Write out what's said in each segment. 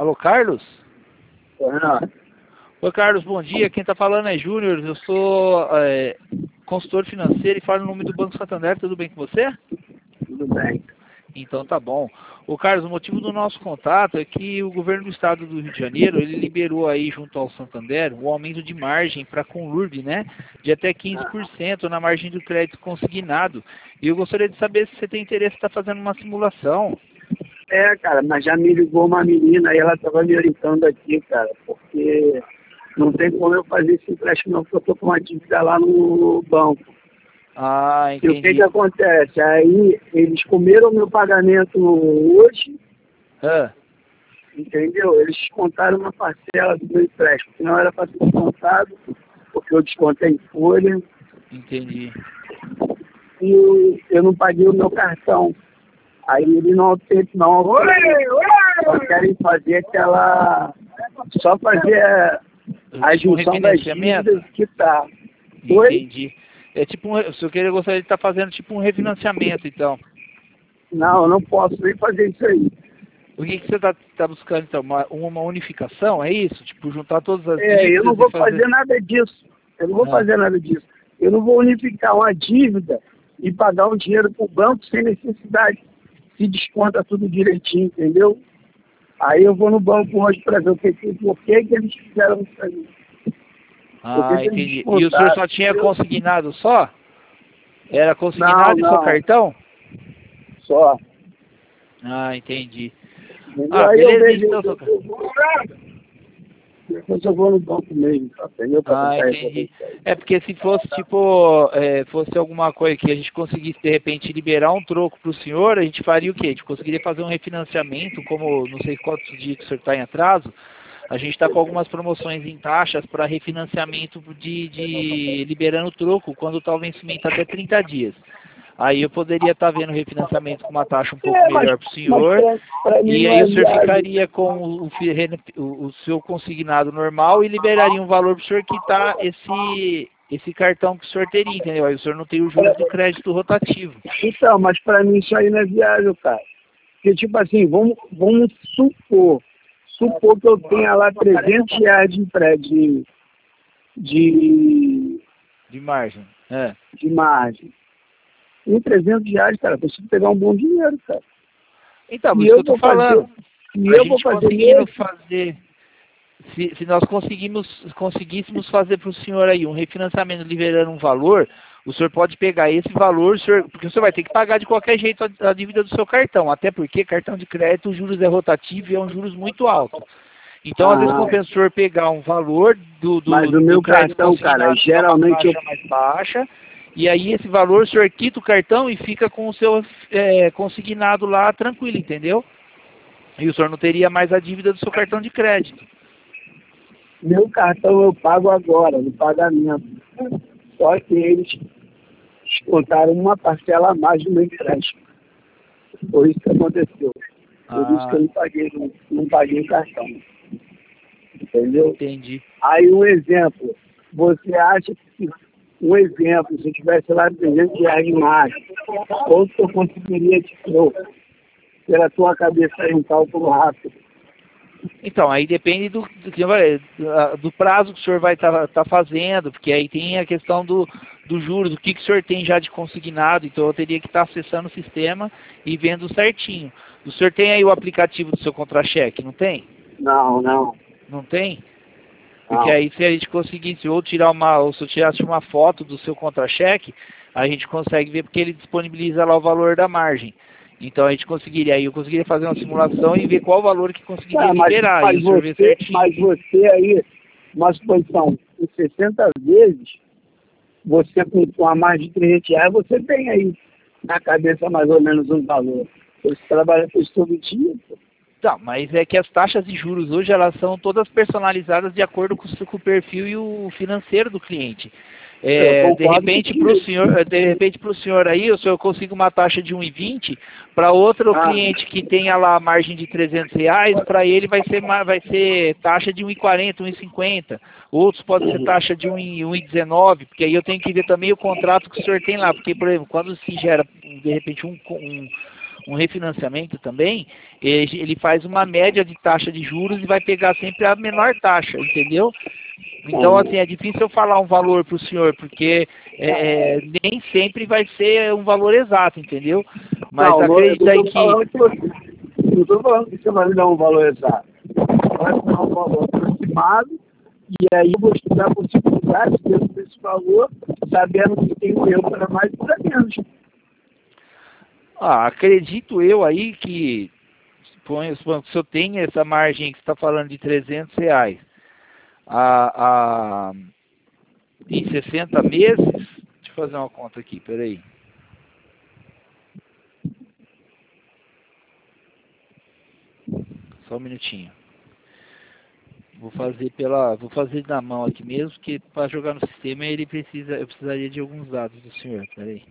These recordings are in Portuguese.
Alô, Carlos? Renato. Oi, Carlos, bom dia. Quem está falando é Júnior. Eu sou consultor financeiro e falo no nome do Banco Santander. Tudo bem com você? Tudo bem. Então tá bom. Ô Carlos, o motivo do nosso contato é que o governo do estado do Rio de Janeiro, ele liberou aí junto ao Santander o aumento de margem para a Conlurb, né? De até 15% na margem do crédito consignado. E eu gostaria de saber se você tem interesse em estar fazendo uma simulação. Cara, mas já me ligou uma menina e ela estava me orientando aqui, cara, porque não tem como eu fazer esse empréstimo não, porque eu estou com uma dívida lá no banco. Ah, E o entendi. que acontece? Aí eles comeram meu pagamento hoje, entendeu? Eles descontaram uma parcela do meu empréstimo, que não era para ser descontado, porque eu descontei em folha. Entendi. E eu não paguei o meu cartão. Aí eles não só querem fazer aquela... Só fazer a junção das dívidas que tá. Entendi. É tipo se eu gostaria de estar fazendo tipo um refinanciamento, então. Não, eu não posso nem fazer isso aí. O que você tá buscando, então? Uma unificação, é isso? Tipo, juntar todas as dívidas eu não vou e fazer nada disso. Eu não vou fazer nada disso. Eu não vou unificar uma dívida e pagar um dinheiro para o banco sem necessidade. Se desconta tudo direitinho, entendeu? Aí eu vou no banco hoje para ver por que eles fizeram isso aí. Ah, entendi. E o senhor só tinha consignado só? Era consignado em seu cartão? Só. Ah, entendi. Aí beleza, então, seu cartão. Depois eu vou no banco mesmo, entendeu? Entendi. É porque se fosse tipo, fosse alguma coisa que a gente conseguisse de repente liberar um troco para o senhor, a gente faria o quê? A gente conseguiria fazer um refinanciamento, como não sei quantos dias que o senhor está em atraso, a gente está com algumas promoções em taxas para refinanciamento de liberando troco, quando está o vencimento até 30 dias. Aí eu poderia estar vendo o refinanciamento com uma taxa um pouco melhor para o senhor, e aí o senhor ficaria com o seu consignado normal e liberaria um valor para o senhor quitar esse cartão que o senhor teria, entendeu? Aí o senhor não tem o juros do crédito rotativo. Então, mas para mim isso aí não é viável, cara. Porque, tipo assim, vamos supor que eu tenha lá R$300 de margem. De margem. Em R$300, cara, eu preciso pegar um bom dinheiro, cara. Então, isso que eu tô falando. Se nós conseguíssemos fazer para o senhor aí um refinanciamento liberando um valor, o senhor pode pegar esse valor, porque o senhor vai ter que pagar de qualquer jeito a dívida do seu cartão, até porque cartão de crédito, os juros é rotativo e é um juros muito alto. Então, às vezes, compensa o senhor pegar um valor mas o meu cartão, cara, geralmente mais baixa, e aí esse valor o senhor quita o cartão e fica com o seu consignado lá tranquilo, entendeu? E o senhor não teria mais a dívida do seu cartão de crédito. Meu cartão eu pago agora, no pagamento. Só que eles descontaram uma parcela a mais do meu empréstimo. Foi isso que aconteceu. Por isso que eu não paguei o cartão. Entendeu? Entendi. Aí um exemplo. Você acha que, se eu tivesse lá R$300 de margem, quanto eu conseguiria te troco? Pela tua cabeça aí, um cálculo rápido. Então, aí depende do prazo que o senhor vai estar fazendo, porque aí tem a questão do juros, o que o senhor tem já de consignado, então eu teria que estar acessando o sistema e vendo certinho. O senhor tem aí o aplicativo do seu contra-cheque, não tem? Não. Não tem? Porque aí se a gente conseguisse se eu tirasse uma foto do seu contra-cheque, a gente consegue ver porque ele disponibiliza lá o valor da margem. Então eu conseguiria fazer uma simulação e ver qual o valor que conseguiria liberar. Mas você aí, uma suposição, em 60 vezes, você com a margem de R$300, você tem aí na cabeça mais ou menos um valor. Você trabalha com isso todo dia, pô. Não, mas é que as taxas de juros hoje elas são todas personalizadas de acordo com o perfil e o financeiro do cliente. De repente para o senhor aí, o senhor consiga uma taxa de 1,20, para outro cliente que tenha lá a margem de R$300, para ele vai ser taxa de 1,40, 1,50. Outros pode ser taxa de 1,19, porque aí eu tenho que ver também o contrato que o senhor tem lá, porque, por exemplo, quando se gera, de repente, um refinanciamento também, ele faz uma média de taxa de juros e vai pegar sempre a menor taxa, entendeu? Então, assim, é difícil eu falar um valor para o senhor, porque nem sempre vai ser um valor exato, entendeu? Mas não, acredita aí que... Não estou falando que você vai me dar um valor exato. Vai me dar um valor aproximado, e aí eu vou estudar possibilidades dentro desse valor, sabendo que tem um erro para mais e para menos. Acredito eu aí que, se eu tenho essa margem que você está falando de R$ 300, em 60 meses, deixa eu fazer uma conta aqui, peraí. Só um minutinho. Vou fazer na mão aqui mesmo, porque para jogar no sistema eu precisaria de alguns dados do senhor, peraí.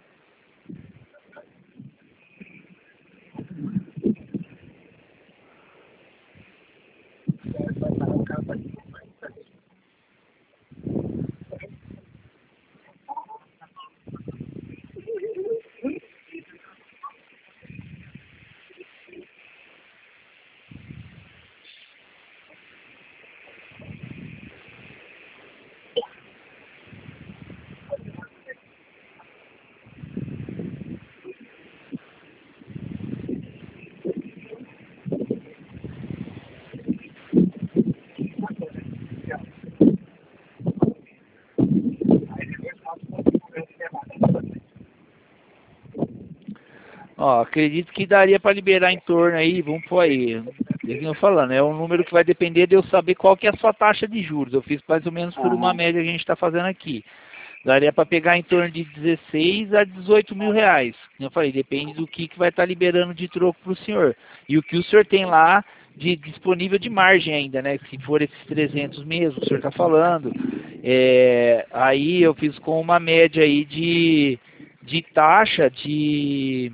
Acredito que daria para liberar em torno aí, vamos pôr aí, eu falando, é um número que vai depender de eu saber qual que é a sua taxa de juros. Eu fiz mais ou menos por uma média que a gente está fazendo aqui. Daria para pegar em torno de 16 a 18 mil reais. Como eu falei, depende do que vai estar liberando de troco para o senhor. E o que o senhor tem lá de disponível de margem ainda, né? Se for esses 300 mesmo, o senhor está falando. Aí eu fiz com uma média aí de taxa de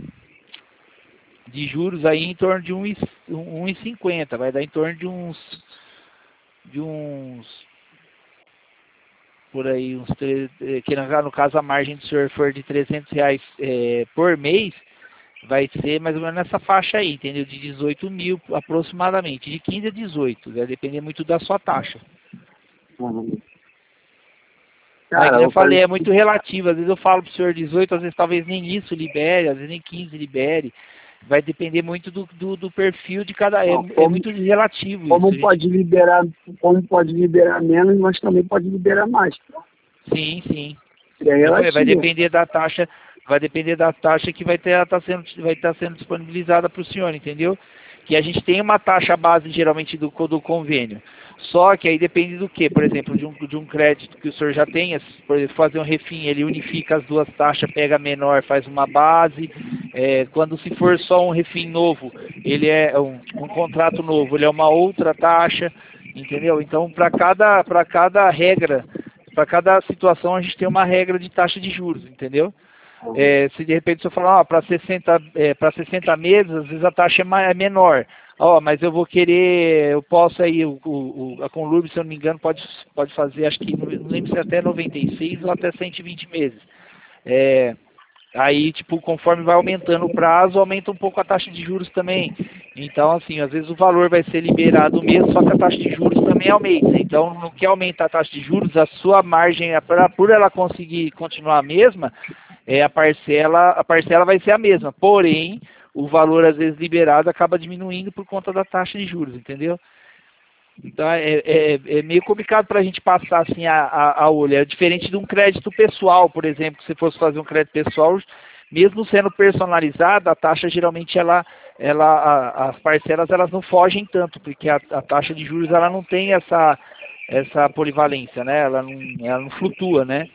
juros aí em torno de 1,50, vai dar em torno de uns por aí, que no caso a margem do senhor for de R$ 300 por mês, vai ser mais ou menos nessa faixa aí, entendeu? De 18 mil aproximadamente, de 15 a 18, vai depender muito da sua taxa. Cara, como eu falei, é muito relativo. Às vezes eu falo para o senhor 18, às vezes talvez nem isso libere, às vezes nem 15 libere. Vai depender muito do perfil de cada... É muito relativo como isso. Como pode liberar menos, mas também pode liberar mais. Sim, sim. Vai depender da taxa, que vai estar sendo disponibilizada para o senhor, entendeu? Que a gente tem uma taxa base geralmente do convênio. Só que aí depende do que, por exemplo, de um crédito que o senhor já tenha, por exemplo, fazer um refim, ele unifica as duas taxas, pega a menor, faz uma base. Quando se for só um refim novo, ele é um contrato novo, ele é uma outra taxa, entendeu? Então, para cada regra, para cada situação, a gente tem uma regra de taxa de juros, entendeu? Se de repente você falar, para 60 meses, às vezes a taxa é menor. Mas eu posso aí, a Conlurb, se eu não me engano, pode fazer, acho que, não lembro se é até 96 ou até 120 meses. Aí, tipo, conforme vai aumentando o prazo, aumenta um pouco a taxa de juros também. Então, assim, às vezes o valor vai ser liberado mesmo, só que a taxa de juros também aumenta. Então, no que aumenta a taxa de juros, a sua margem, por ela conseguir continuar a mesma, a parcela vai ser a mesma. Porém, o valor, às vezes, liberado acaba diminuindo por conta da taxa de juros, entendeu? Então, é meio complicado para a gente passar assim a olho. É diferente de um crédito pessoal, por exemplo, que se fosse fazer um crédito pessoal, mesmo sendo personalizada, a taxa geralmente as parcelas elas não fogem tanto, porque a taxa de juros ela não tem essa polivalência, né? Ela não flutua, né?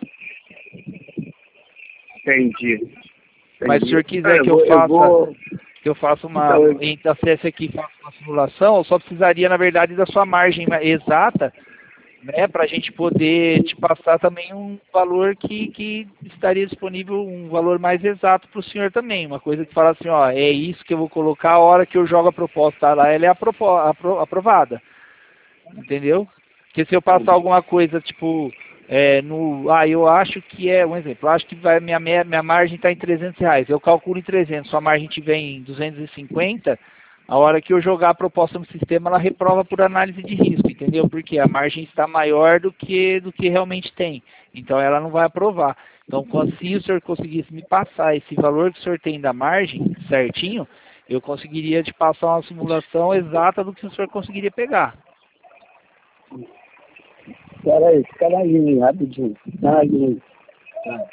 Entendi. Mas se o senhor quiser que eu faça acesse aqui e faça uma simulação, eu só precisaria, na verdade, da sua margem exata, né, para a gente poder te passar também um valor que estaria disponível, um valor mais exato para o senhor também. Uma coisa que fala assim, é isso que eu vou colocar a hora que eu jogo a proposta lá, ela é aprovada. Entendeu? Porque se eu passar alguma coisa, tipo, Eu acho que um exemplo, eu acho que minha margem está em R$300, eu calculo em 300, sua margem estiver em 250, a hora que eu jogar a proposta no sistema, ela reprova por análise de risco, entendeu? Porque a margem está maior do que realmente tem, então ela não vai aprovar. Então, se o senhor conseguisse me passar esse valor que o senhor tem da margem certinho, eu conseguiria te passar uma simulação exata do que o senhor conseguiria pegar. Espera aí, fica na linha, rapidinho. Na linha. Tá.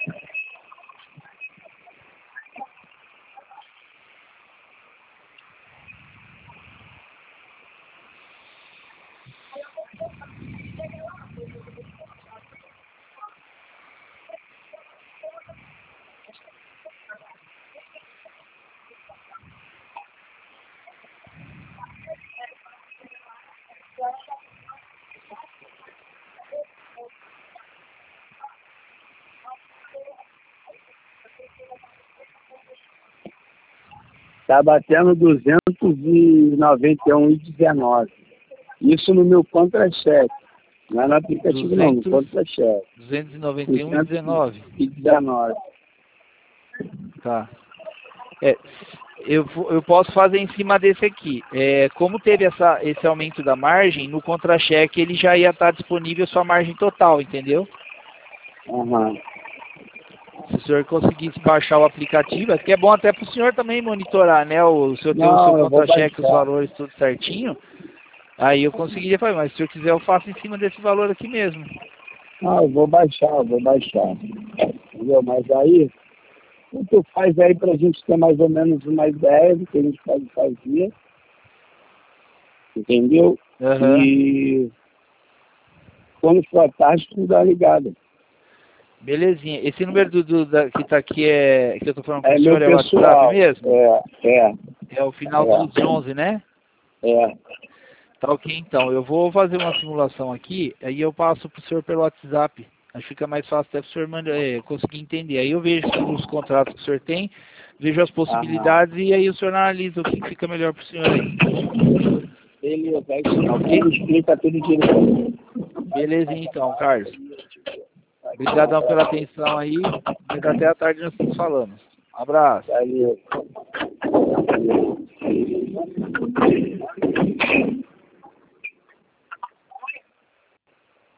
Tá batendo 291,19. Isso no meu contra-cheque. Não é no aplicativo, não, no contra-cheque. 291,19. 19. Tá. Eu posso fazer em cima desse aqui. Como teve esse aumento da margem, no contra-cheque ele já ia estar disponível sua margem total, entendeu? Uhum. Se o senhor conseguisse baixar o aplicativo, que é bom até para o senhor também monitorar, né? O senhor ter o seu contra-cheque, os valores tudo certinho. Aí eu conseguiria fazer, mas se eu quiser eu faço em cima desse valor aqui mesmo. Não, eu vou baixar. Entendeu? Mas aí, o que tu faz aí pra gente ter mais ou menos uma ideia do que a gente pode fazer. Entendeu? Uhum. E quando for a tarde, tu dá ligada. Belezinha. Esse número que tá aqui que eu tô falando com o meu senhor pessoal, é o WhatsApp mesmo? É o final dos 11, né? Tá ok, então. Eu vou fazer uma simulação aqui, aí eu passo pro senhor pelo WhatsApp. Acho que fica mais fácil até pro senhor conseguir entender. Aí eu vejo os contratos que o senhor tem, vejo as possibilidades e aí o senhor analisa o que fica melhor pro senhor aí. Beleza, aí okay? Explica tudo direito. Belezinha então, Carlos. Obrigadão pela atenção aí. Mas até a tarde nós estamos falando. Um abraço. Valeu.